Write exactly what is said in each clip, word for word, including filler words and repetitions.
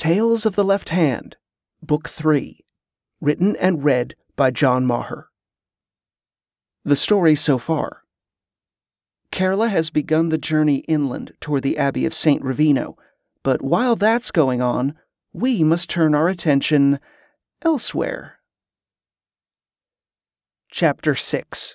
Tales of the Left Hand, Book three, written and read by John Maher. The story so far. Carla has begun the journey inland toward the Abbey of Saint Ravino, but while that's going on, we must turn our attention elsewhere. Chapter six.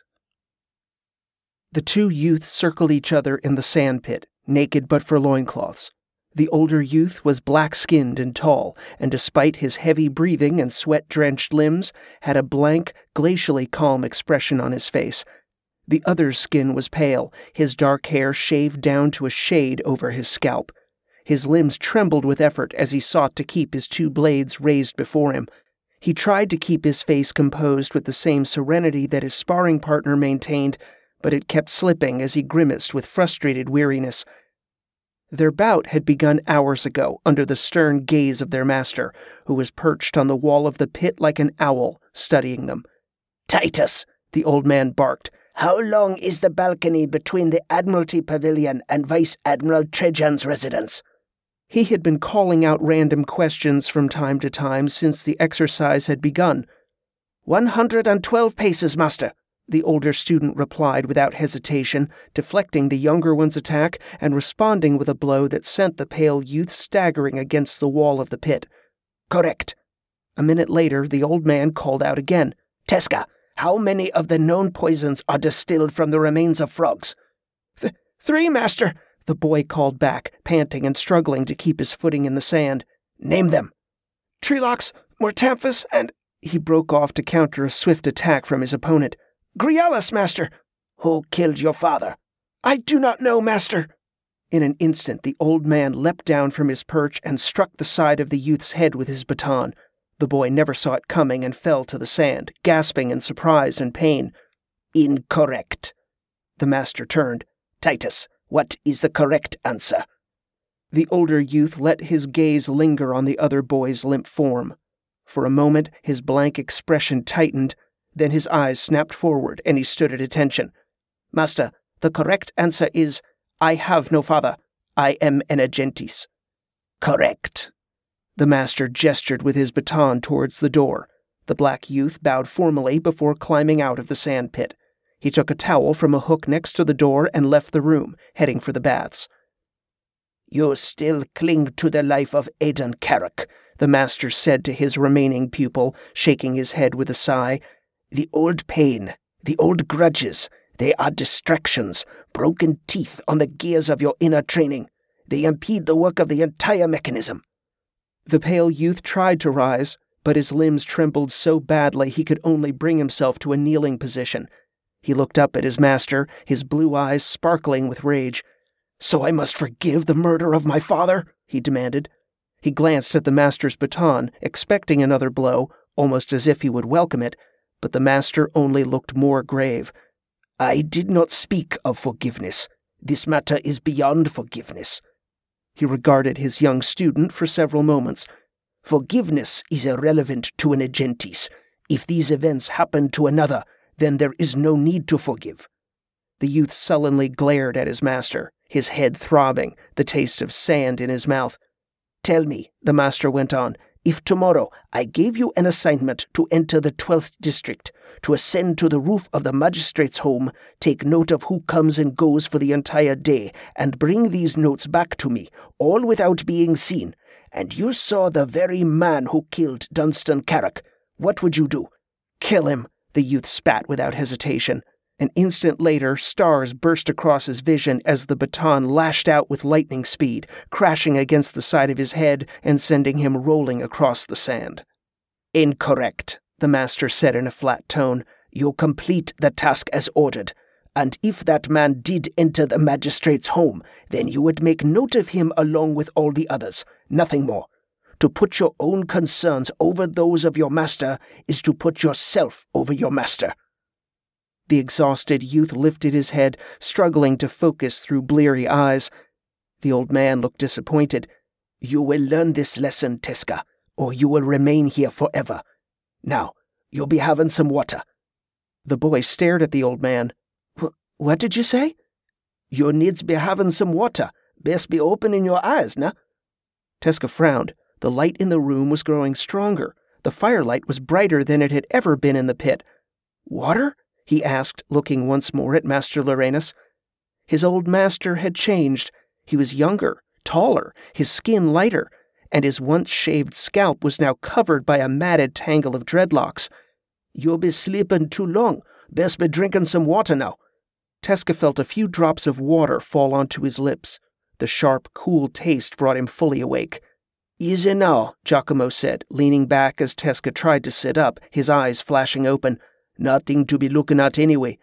The two youths circled each other in the sandpit, naked but for loincloths. The older youth was black-skinned and tall, and despite his heavy breathing and sweat-drenched limbs, had a blank, glacially calm expression on his face. The other's skin was pale, his dark hair shaved down to a shade over his scalp. His limbs trembled with effort as he sought to keep his two blades raised before him. He tried to keep his face composed with the same serenity that his sparring partner maintained, but it kept slipping as he grimaced with frustrated weariness. Their bout had begun hours ago under the stern gaze of their master, who was perched on the wall of the pit like an owl, studying them. "Titus," the old man barked, "how long is the balcony between the Admiralty Pavilion and Vice Admiral Trajan's residence?" He had been calling out random questions from time to time since the exercise had begun. One hundred and twelve paces, master," the older student replied without hesitation, deflecting the younger one's attack and responding with a blow that sent the pale youth staggering against the wall of the pit. "Correct." A minute later, the old man called out again. "Teska, how many of the known poisons are distilled from the remains of frogs?" Th- three, master," the boy called back, panting and struggling to keep his footing in the sand. "Name them." "Trelox, Mortamphus, and—" He broke off to counter a swift attack from his opponent. "Grialis, master." "Who killed your father?" "I do not know, master." In an instant, the old man leapt down from his perch and struck the side of the youth's head with his baton. The boy never saw it coming and fell to the sand, gasping in surprise and pain. "Incorrect." The master turned. "Titus, what is the correct answer?" The older youth let his gaze linger on the other boy's limp form. For a moment, his blank expression tightened. Then his eyes snapped forward, and he stood at attention. "Master, the correct answer is, I have no father. I am an agentis." "Correct." The master gestured with his baton towards the door. The black youth bowed formally before climbing out of the sand pit. He took a towel from a hook next to the door and left the room, heading for the baths. "You still cling to the life of Aidan Carrick," the master said to his remaining pupil, shaking his head with a sigh. "The old pain, the old grudges, they are distractions, broken teeth on the gears of your inner training. They impede the work of the entire mechanism." The pale youth tried to rise, but his limbs trembled so badly he could only bring himself to a kneeling position. He looked up at his master, his blue eyes sparkling with rage. "So I must forgive the murder of my father?" he demanded. He glanced at the master's baton, expecting another blow, almost as if he would welcome it, but the master only looked more grave. "I did not speak of forgiveness. This matter is beyond forgiveness." He regarded his young student for several moments. "Forgiveness is irrelevant to an agentis. If these events happen to another, then there is no need to forgive." The youth sullenly glared at his master, his head throbbing, the taste of sand in his mouth. "Tell me," the master went on, "if tomorrow I gave you an assignment to enter the twelfth district, to ascend to the roof of the magistrate's home, take note of who comes and goes for the entire day, and bring these notes back to me, all without being seen, and you saw the very man who killed Dunstan Carrick, what would you do?" "Kill him," the youth spat without hesitation. An instant later, stars burst across his vision as the baton lashed out with lightning speed, crashing against the side of his head and sending him rolling across the sand. "Incorrect," the master said in a flat tone. "You complete the task as ordered, and if that man did enter the magistrate's home, then you would make note of him along with all the others, nothing more. To put your own concerns over those of your master is to put yourself over your master." The exhausted youth lifted his head, struggling to focus through bleary eyes. The old man looked disappointed. "You will learn this lesson, Teska, or you will remain here forever. Now, you'll be having some water." The boy stared at the old man. "What did you say?" "You needs be having some water. Best be opening your eyes, nah?" Teska frowned. The light in the room was growing stronger. The firelight was brighter than it had ever been in the pit. "Water?" he asked, looking once more at Master Lorenus. His old master had changed. He was younger, taller, his skin lighter, and his once-shaved scalp was now covered by a matted tangle of dreadlocks. "You'll be sleeping too long. Best be drinking some water now." Teska felt a few drops of water fall onto his lips. The sharp, cool taste brought him fully awake. "Easy now," Giacomo said, leaning back as Teska tried to sit up, his eyes flashing open. "Nothing to be looking at anyway."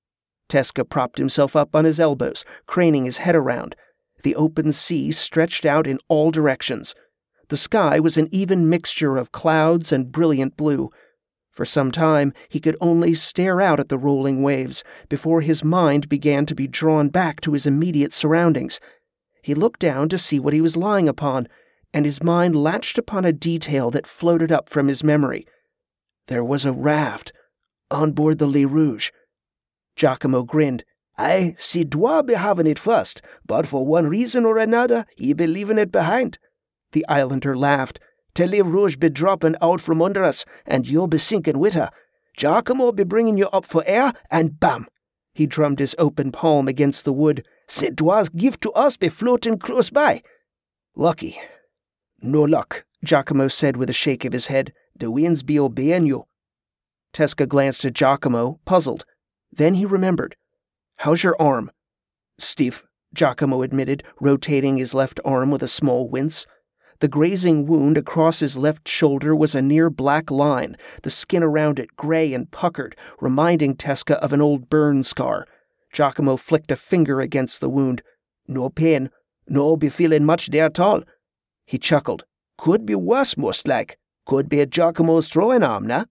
Teska propped himself up on his elbows, craning his head around. The open sea stretched out in all directions. The sky was an even mixture of clouds and brilliant blue. For some time he could only stare out at the rolling waves before his mind began to be drawn back to his immediate surroundings. He looked down to see what he was lying upon, and his mind latched upon a detail that floated up from his memory. There was a raft on board the Le Rouge. Giacomo grinned. "Aye, Sidwa be having it first, but for one reason or another he be leaving it behind." The islander laughed. "The Le Rouge be dropping out from under us, and you'll be sinking with her. Giacomo be bringing you up for air, and bam!" He drummed his open palm against the wood. "Sidwa's gift to us be floating close by. Lucky." "No luck," Giacomo said with a shake of his head. "The winds be obeying you." Teska glanced at Giacomo, puzzled. Then he remembered. "How's your arm?" "Stiff," Giacomo admitted, rotating his left arm with a small wince. The grazing wound across his left shoulder was a near black line, the skin around it gray and puckered, reminding Teska of an old burn scar. Giacomo flicked a finger against the wound. "No pain. No be feeling much there at all." He chuckled. "Could be worse, most like. Could be a Giacomo's throwing arm, nah?"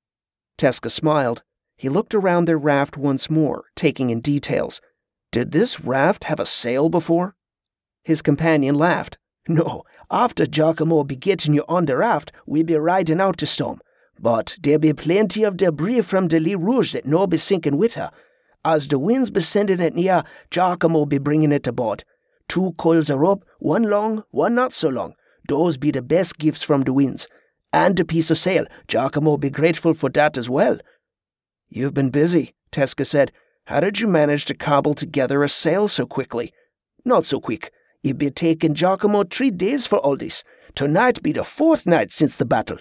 Teska smiled. He looked around their raft once more, taking in details. Did this raft have a sail before? His companion laughed. "No, after Giacomo be getting you on the raft, we be riding out to storm. But there be plenty of debris from the Le Rouge that no be sinking with her. As the winds be sending it near, Giacomo be bringing it aboard. Two coils of rope, one long, one not so long. Those be the best gifts from the winds. And a piece of sail. Giacomo be grateful for that as well." "You've been busy," Teska said. "How did you manage to cobble together a sail so quickly?" "Not so quick. It be taking Giacomo three days for all this. Tonight be the fourth night since the battle."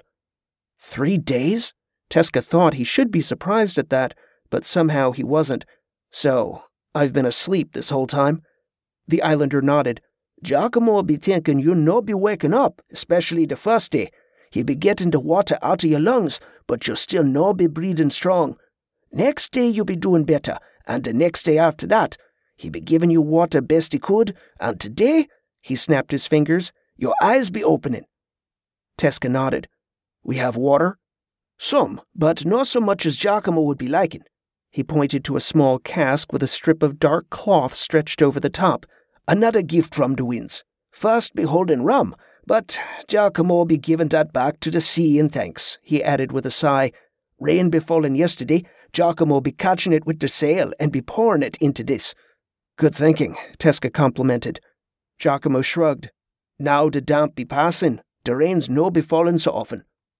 Three days? Teska thought he should be surprised at that, but somehow he wasn't. "So, I've been asleep this whole time?" The islander nodded. "Giacomo be thinking you no be waking up, especially the first day. He be getting the water out of your lungs, but you still no be breathing strong. Next day you be doing better, and the next day after that, he be giving you water best he could, and today," he snapped his fingers, "your eyes be opening." Teska nodded. "We have water?" "Some, but not so much as Giacomo would be liking." He pointed to a small cask with a strip of dark cloth stretched over the top. "Another gift from the winds. First be holding rum, but Giacomo be giving that back to the sea in thanks," he added with a sigh. "Rain be falling yesterday, Giacomo be catching it with the sail and be pouring it into this." "Good thinking," Teska complimented. Giacomo shrugged. "Now the damp be passing, the rain's no be falling so often."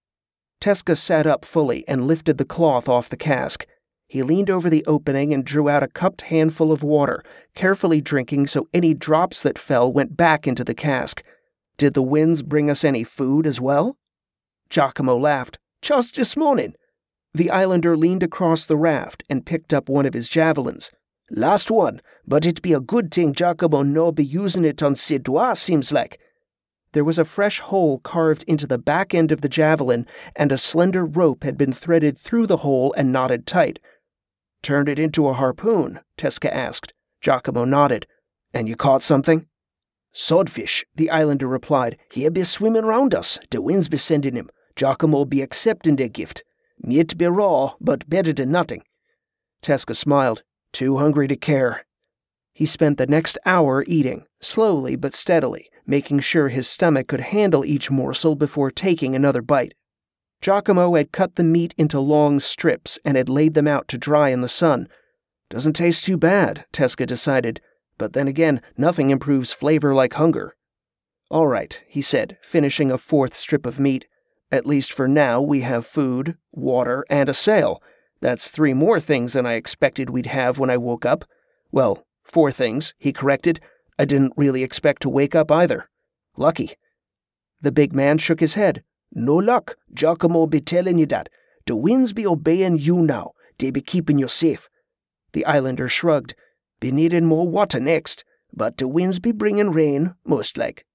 Teska sat up fully and lifted the cloth off the cask. He leaned over the opening and drew out a cupped handful of water, carefully drinking so any drops that fell went back into the cask. "Did the winds bring us any food as well?" Giacomo laughed. "Just this morning." The islander leaned across the raft and picked up one of his javelins. "Last one, but it be a good thing Giacomo no be using it on Sidwa, seems like." There was a fresh hole carved into the back end of the javelin, and a slender rope had been threaded through the hole and knotted tight. "Turned it into a harpoon?" Teska asked. Giacomo nodded. "And you caught something?" "Swordfish," the islander replied. "He be swimming round us. The winds be sending him. Giacomo be accepting their gift. Meat be raw, but better than nothing." Teska smiled. "Too hungry to care." He spent the next hour eating, slowly but steadily, making sure his stomach could handle each morsel before taking another bite. Giacomo had cut the meat into long strips and had laid them out to dry in the sun. "Doesn't taste too bad," Teska decided, but then again, nothing improves flavor like hunger. All right, he said, finishing a fourth strip of meat. At least for now, we have food, water, and a sail. That's three more things than I expected we'd have when I woke up. Well, four things, he corrected. I didn't really expect to wake up either. Lucky. The big man shook his head. No luck. Giacomo be telling you that. The winds be obeying you now. They be keeping you safe. The islander shrugged. Be needing more water next, but the winds be bringing rain, most like.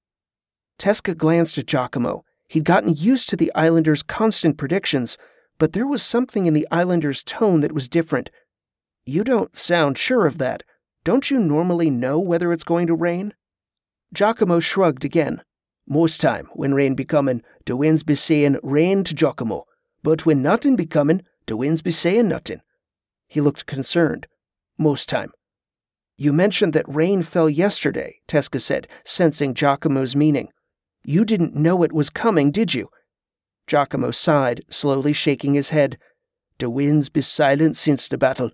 Tesca glanced at Giacomo. He'd gotten used to the islander's constant predictions, but there was something in the islander's tone that was different. You don't sound sure of that. Don't you normally know whether it's going to rain? Giacomo shrugged again. Most time, when rain be comin', the winds be saying rain to Giacomo. But when nothing be comin', the winds be saying nothing. He looked concerned. Most time. You mentioned that rain fell yesterday, Tesca said, sensing Giacomo's meaning. You didn't know it was coming, did you? Giacomo sighed, slowly shaking his head. The winds be silent since the battle.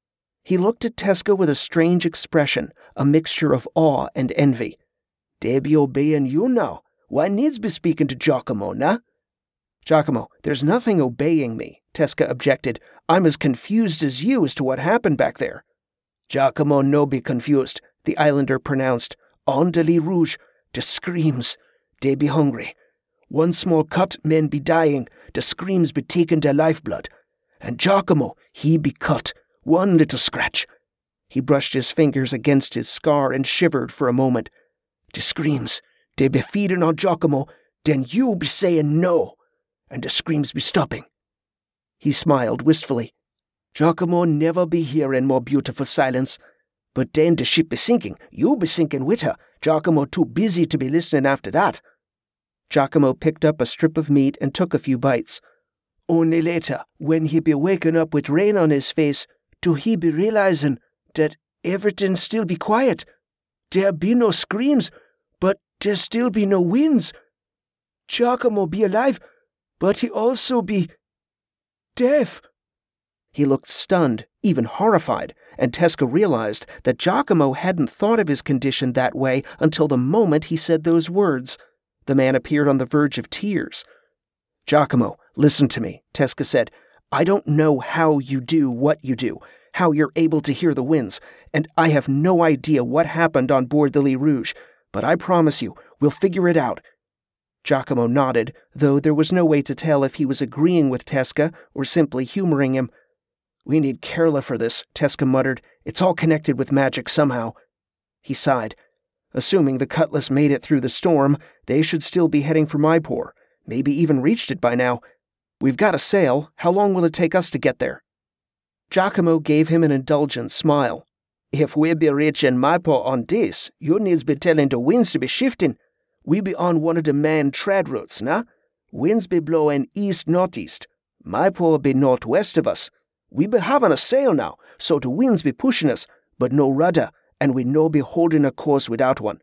He looked at Tesca with a strange expression, a mixture of awe and envy. They be obeying you now. Why needs be speaking to Giacomo, nah? Giacomo, there's nothing obeying me, Tesca objected. I'm as confused as you as to what happened back there. Giacomo no be confused, the islander pronounced. On de Lis Rouge, the screams. They be hungry. One small cut, men be dying. The screams be taking their lifeblood. And Giacomo, he be cut. One little scratch. He brushed his fingers against his scar and shivered for a moment. The screams, they be feeding on Giacomo, then you be saying no, and the screams be stopping. He smiled wistfully. Giacomo never be hearing more beautiful silence. But then the ship be sinking. You be sinking with her. Giacomo too busy to be listening after that. Giacomo picked up a strip of meat and took a few bites. Only later, when he be waking up with rain on his face, do he be realizing that everything still be quiet. There be no screams, but there still be no winds. Giacomo be alive, but he also be deaf. He looked stunned, even horrified, and Tesca realized that Giacomo hadn't thought of his condition that way until the moment he said those words. The man appeared on the verge of tears. Giacomo, listen to me, Tesca said. I don't know how you do what you do, how you're able to hear the winds, and I have no idea what happened on board the Lis Rouge, but I promise you, we'll figure it out. Giacomo nodded, though there was no way to tell if he was agreeing with Tesca or simply humoring him. We need Kerla for this, Tesca muttered. It's all connected with magic somehow. He sighed. Assuming the Cutlass made it through the storm, they should still be heading for Mypor, maybe even reached it by now. We've got a sail. How long will it take us to get there? Giacomo gave him an indulgent smile. If we be reaching Mypor on this, you needs be telling the winds to be shifting. We be on one of the main trade routes, nah? Winds be blowing east-northeast. Mypor be northwest of us. We be having a sail now, so the winds be pushing us, but no rudder, and we no be holding a course without one.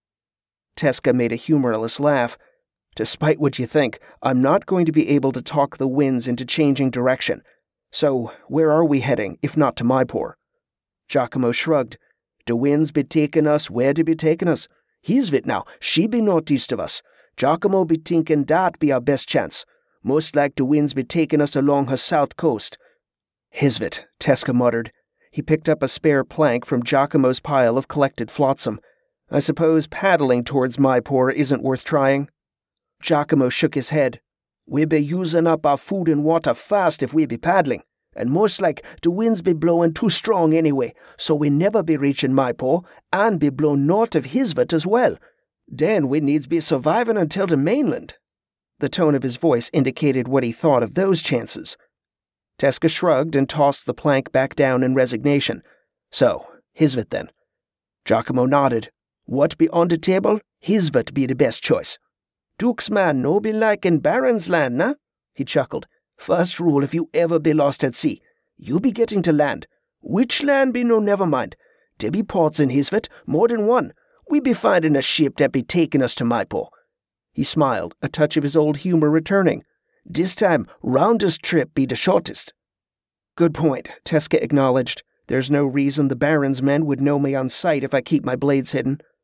Tesca made a humorless laugh. Despite what you think, I'm not going to be able to talk the winds into changing direction. So, where are we heading, if not to Mypor? Giacomo shrugged. The winds be taking us where they be taking us. Hisvit now, she be northeast of us. Giacomo be thinking that be our best chance. Most like the winds be taking us along her south coast. Hisvit, Tesca muttered. He picked up a spare plank from Giacomo's pile of collected flotsam. I suppose paddling towards Mypor isn't worth trying. Giacomo shook his head. We be using up our food and water fast if we be paddling, and most like the winds be blowing too strong anyway, so we never be reaching Mypor, and be blown north of Hisvit as well. Then we needs be surviving until the mainland. The tone of his voice indicated what he thought of those chances. Tesca shrugged and tossed the plank back down in resignation. So, Hisvit then. Giacomo nodded. What be on the table? Hisvit be the best choice. Duke's man no be like in Baron's land, nah? He chuckled. First rule if you ever be lost at sea. You be getting to land. Which land be no never mind. There be ports in Hisvit, more than one. We be finding a ship that be taking us to Mypor. He smiled, a touch of his old humor returning. This time, roundest trip be the shortest. Good point, Tesca acknowledged. There's no reason the Baron's men would know me on sight if I keep my blades hidden.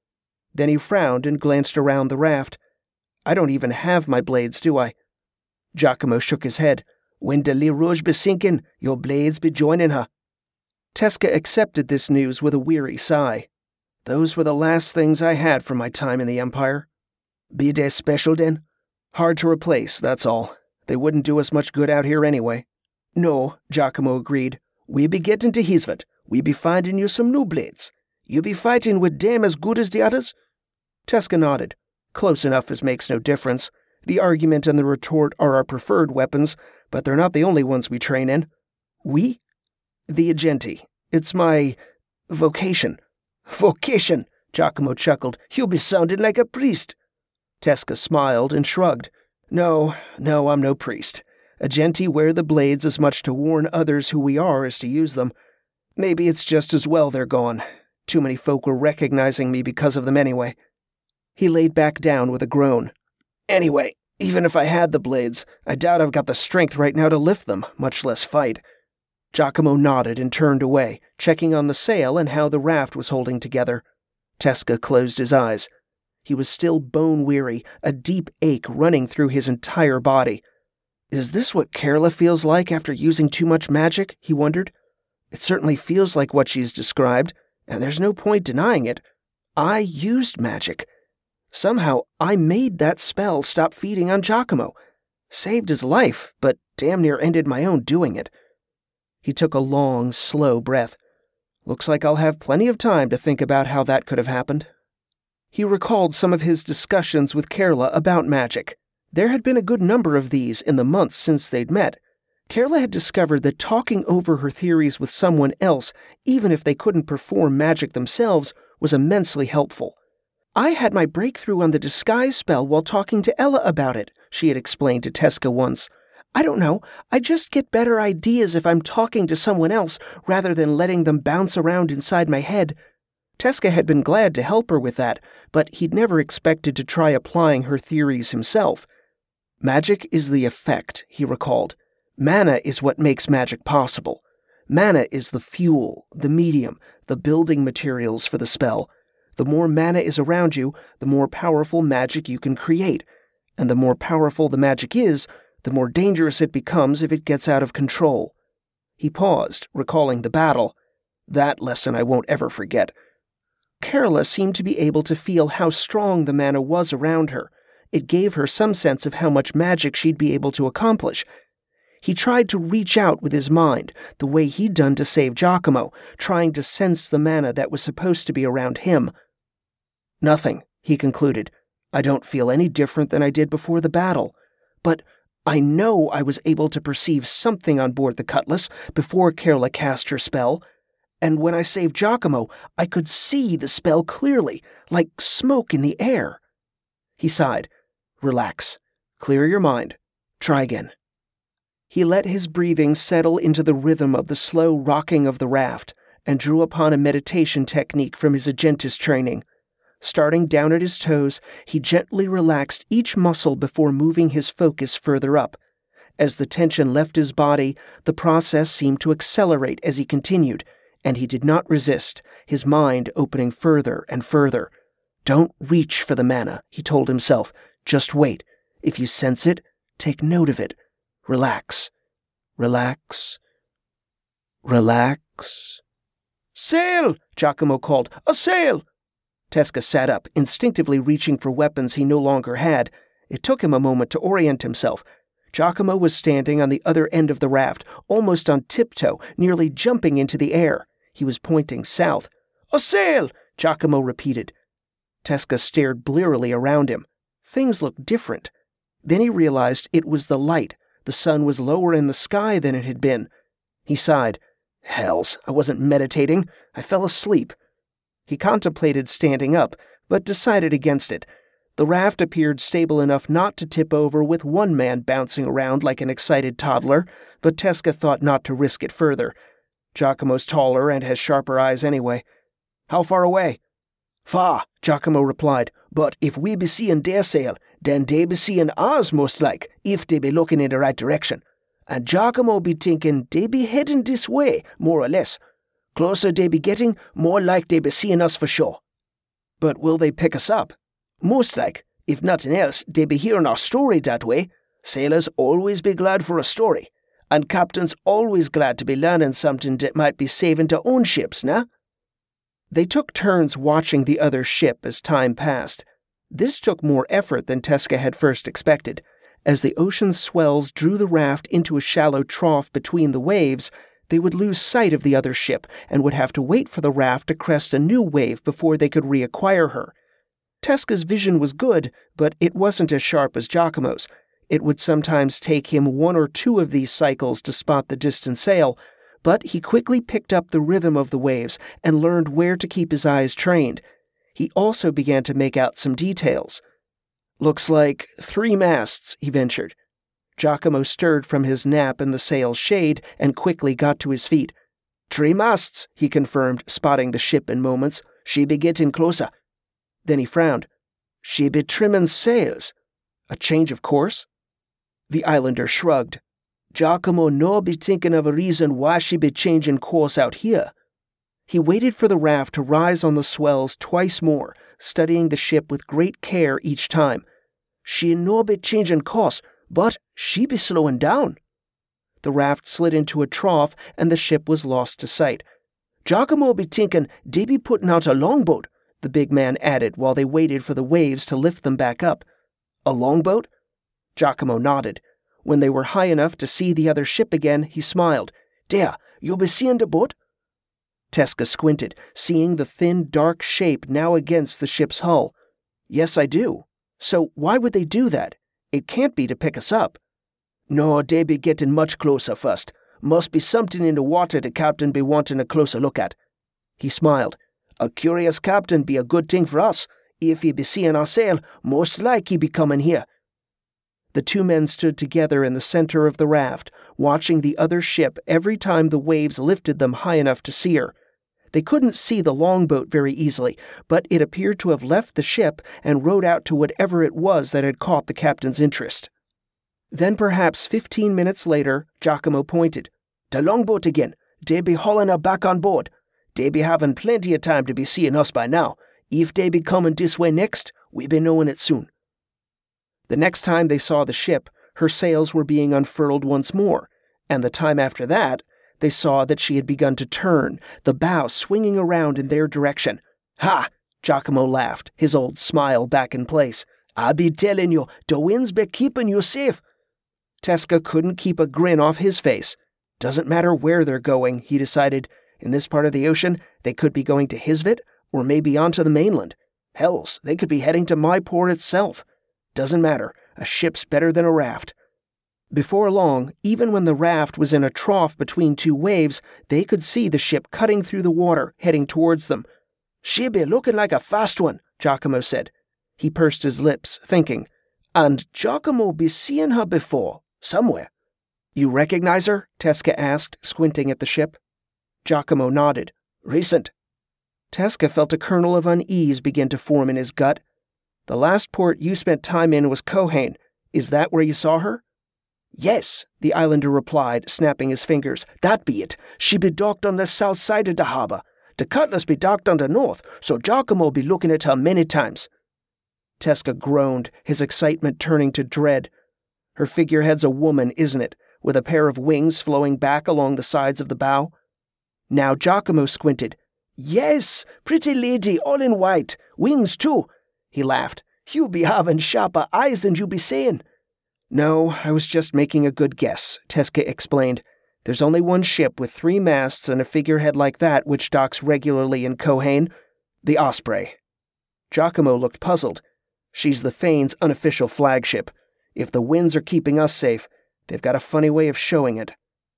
Then he frowned and glanced around the raft. I don't even have my blades, do I? Giacomo shook his head. When the Le Rouge be sinking, your blades be joining her. Tesca accepted this news with a weary sigh. Those were the last things I had from my time in the Empire. Be they special, then? Hard to replace, that's all. They wouldn't do us much good out here anyway. No, Giacomo agreed. We be getting to Hisvet. We be finding you some new blades. You be fighting with them as good as the others? Tesca nodded. Close enough as makes no difference. The argument and the retort are our preferred weapons, but they're not the only ones we train in. We? The Agenti. It's my vocation. Vocation, Giacomo chuckled. You be sounding like a priest. Tesca smiled and shrugged. No, no, I'm no priest. Agenti wear the blades as much to warn others who we are as to use them. Maybe it's just as well they're gone. Too many folk were recognizing me because of them anyway. He laid back down with a groan. Anyway, even if I had the blades, I doubt I've got the strength right now to lift them, much less fight. Giacomo nodded and turned away, checking on the sail and how the raft was holding together. Tesca closed his eyes. He was still bone-weary, a deep ache running through his entire body. Is this what Kerla feels like after using too much magic? He wondered. It certainly feels like what she's described, and there's no point denying it. I used magic. Somehow I made that spell stop feeding on Giacomo. Saved his life, but damn near ended my own doing it. He took a long, slow breath. Looks like I'll have plenty of time to think about how that could have happened. He recalled some of his discussions with Kerla about magic. There had been a good number of these in the months since they'd met. Kerla had discovered that talking over her theories with someone else, even if they couldn't perform magic themselves, was immensely helpful. I had my breakthrough on the disguise spell while talking to Ella about it, she had explained to Tesca once. I don't know, I just get better ideas if I'm talking to someone else rather than letting them bounce around inside my head. Tesca had been glad to help her with that, but he'd never expected to try applying her theories himself. Magic is the effect, he recalled. Mana is what makes magic possible. Mana is the fuel, the medium, the building materials for the spell. The more mana is around you, the more powerful magic you can create. And the more powerful the magic is, the more dangerous it becomes if it gets out of control. He paused, recalling the battle. That lesson I won't ever forget. Kerla seemed to be able to feel how strong the mana was around her. It gave her some sense of how much magic she'd be able to accomplish. He tried to reach out with his mind, the way he'd done to save Giacomo, trying to sense the mana that was supposed to be around him. Nothing, he concluded. I don't feel any different than I did before the battle. But I know I was able to perceive something on board the Cutlass before Kerla cast her spell. And when I saved Giacomo, I could see the spell clearly, like smoke in the air. He sighed. Relax. Clear your mind. Try again. He let his breathing settle into the rhythm of the slow rocking of the raft and drew upon a meditation technique from his Agentis training. Starting down at his toes, he gently relaxed each muscle before moving his focus further up. As the tension left his body, the process seemed to accelerate as he continued, and he did not resist, his mind opening further and further. Don't reach for the mana, he told himself. Just wait. If you sense it, take note of it. Relax. Relax. Relax. Sail! Giacomo called. A sail! Tesca sat up, instinctively reaching for weapons he no longer had. It took him a moment to orient himself. Giacomo was standing on the other end of the raft, almost on tiptoe, nearly jumping into the air. He was pointing south. A sail! Giacomo repeated. Tesca stared blearily around him. Things looked different. Then he realized it was the light. The sun was lower in the sky than it had been. He sighed. Hells, I wasn't meditating. I fell asleep. He contemplated standing up, but decided against it. The raft appeared stable enough not to tip over with one man bouncing around like an excited toddler, but Tesca thought not to risk it further. Giacomo's taller and has sharper eyes anyway. How far away? Far, Giacomo replied, but if we be seeing their sail, then they be seeing ours most like, if they be looking in the right direction. And Giacomo be thinking they be heading this way, more or less. Closer they be getting, more like they be seeing us for sure. But will they pick us up? Most like. If nothing else, they be hearing our story that way. Sailors always be glad for a story. And captains always glad to be learning something that might be saving their own ships, nah? They took turns watching the other ship as time passed. This took more effort than Tezca had first expected. As the ocean's swells drew the raft into a shallow trough between the waves, they would lose sight of the other ship and would have to wait for the raft to crest a new wave before they could reacquire her. Tezca's vision was good, but it wasn't as sharp as Giacomo's. It would sometimes take him one or two of these cycles to spot the distant sail, but he quickly picked up the rhythm of the waves and learned where to keep his eyes trained. He also began to make out some details. "Looks like three masts," he ventured. Giacomo stirred from his nap in the sail's shade and quickly got to his feet. "Three masts," he confirmed, spotting the ship in moments. "She be getting closer." Then he frowned. "She be trimming sails." "A change of course?" The islander shrugged. "Giacomo no be thinking of a reason why she be changing course out here." He waited for the raft to rise on the swells twice more, studying the ship with great care each time. "She no be changing course, but she be slowing down." The raft slid into a trough, and the ship was lost to sight. "Giacomo be thinking they be putting out a longboat," the big man added while they waited for the waves to lift them back up. "A longboat?" Giacomo nodded. When they were high enough to see the other ship again, he smiled. "There, you be seeing the boat?" Tezca squinted, seeing the thin, dark shape now against the ship's hull. "Yes, I do. So why would they do that? It can't be to pick us up." "No, they be getting much closer first. Must be something in the water the captain be wanting a closer look at." He smiled. "A curious captain be a good thing for us. If he be seeing our sail, most like he be coming here." The two men stood together in the center of the raft, watching the other ship every time the waves lifted them high enough to see her. They couldn't see the longboat very easily, but it appeared to have left the ship and rowed out to whatever it was that had caught the captain's interest. Then perhaps fifteen minutes later, Giacomo pointed. "The longboat again. They be hauling her back on board. They be having plenty of time to be seeing us by now. If they be coming this way next, we be knowing it soon." The next time they saw the ship, her sails were being unfurled once more, and the time after that, they saw that she had begun to turn, the bow swinging around in their direction. "Ha!" Giacomo laughed, his old smile back in place. "I be telling you, the winds be keeping you safe." Tezca couldn't keep a grin off his face. Doesn't matter where they're going, he decided. In this part of the ocean, they could be going to Hisvit, or maybe onto the mainland. Hells, they could be heading to my port itself. Doesn't matter, a ship's better than a raft. Before long, even when the raft was in a trough between two waves, they could see the ship cutting through the water, heading towards them. "She be looking like a fast one," Giacomo said. He pursed his lips, thinking. "And Giacomo be seeing her before, somewhere." "You recognize her?" Tezca asked, squinting at the ship. Giacomo nodded. "Recent." Tezca felt a kernel of unease begin to form in his gut. "The last port you spent time in was Kohain. Is that where you saw her?" "Yes," the islander replied, snapping his fingers. "That be it. She be docked on the south side of the harbor. The Cutlass be docked on the north, so Giacomo be looking at her many times." Tezca groaned, his excitement turning to dread. Her figurehead's a woman, isn't it, with a pair of wings flowing back along the sides of the bow? Now Giacomo squinted. "Yes, pretty lady, all in white. Wings, too." He laughed. "You be having sharper eyes than you be saying." "No, I was just making a good guess," Tezca explained. "There's only one ship with three masts and a figurehead like that which docks regularly in Kohain, the Osprey." Giacomo looked puzzled. "She's the Fane's unofficial flagship. If the winds are keeping us safe, they've got a funny way of showing it."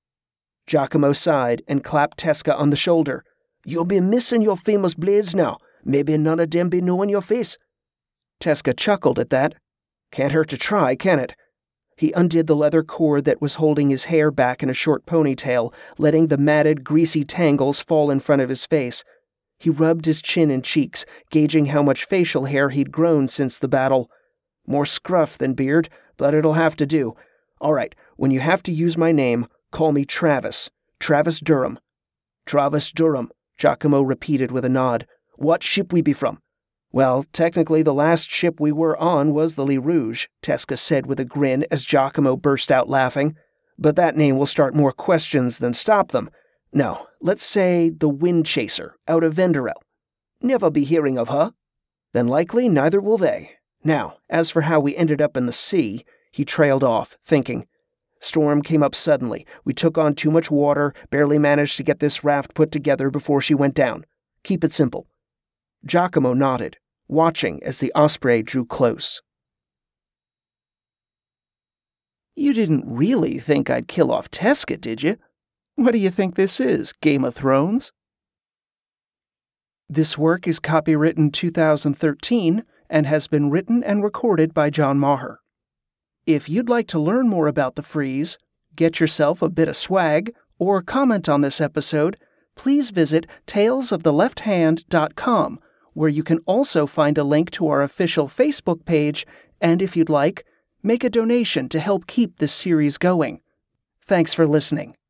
Giacomo sighed and clapped Tezca on the shoulder. "You'll be missing your famous blades now. Maybe none of them be knowing your face." Tezca chuckled at that. Can't hurt to try, can it? He undid the leather cord that was holding his hair back in a short ponytail, letting the matted, greasy tangles fall in front of his face. He rubbed his chin and cheeks, gauging how much facial hair he'd grown since the battle. More scruff than beard, but it'll have to do. All right, when you have to use my name, call me Travis. Travis Durham. "Travis Durham," Giacomo repeated with a nod. "What ship we be from?" Well, technically the last ship we were on was the Le Rouge, Tesca said with a grin as Giacomo burst out laughing. But that name will start more questions than stop them. No, let's say the Wind Chaser, out of Venderel. Never be hearing of her. Then likely neither will they. Now, as for how we ended up in the sea, he trailed off, thinking. Storm came up suddenly. We took on too much water, barely managed to get this raft put together before she went down. Keep it simple. Giacomo nodded, watching as the Osprey drew close. You didn't really think I'd kill off Tesca, did you? What do you think this is, Game of Thrones? This work is copywritten two thousand thirteen and has been written and recorded by John Maher. If you'd like to learn more about the Freeze, get yourself a bit of swag, or comment on this episode, please visit tales of the left hand dot com, where you can also find a link to our official Facebook page, and if you'd like, make a donation to help keep this series going. Thanks for listening.